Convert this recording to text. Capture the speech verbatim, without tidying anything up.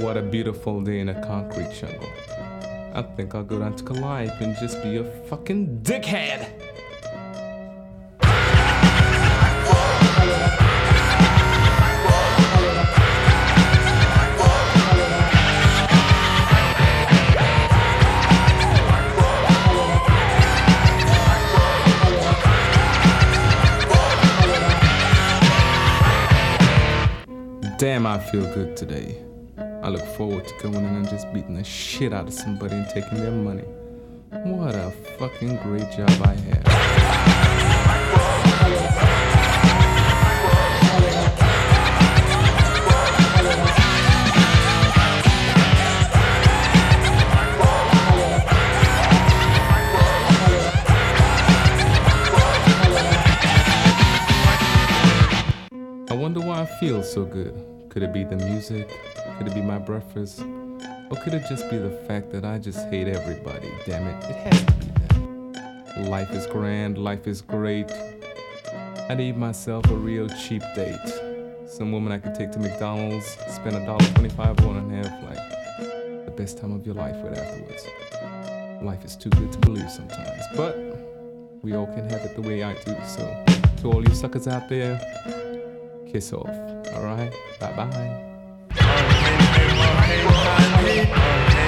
What a beautiful day in a concrete jungle. I think I'll go down to Calliope and just be a fucking dickhead. Damn, I feel good today. I look forward to going in and just beating the shit out of somebody and taking their money. What a fucking great job I have. I wonder why I feel so good. Could it be the music? Could it be my breakfast? Or could it just be the fact that I just hate everybody? Damn it, it has to be that. Life is grand, life is great. I need myself a real cheap date. Some woman I could take to McDonald's, spend a dollar twenty-five on and have like the best time of your life with afterwards. Life is too good to believe sometimes, but we all can have it the way I do. So to all you suckers out there, kiss off, alright? Bye-bye.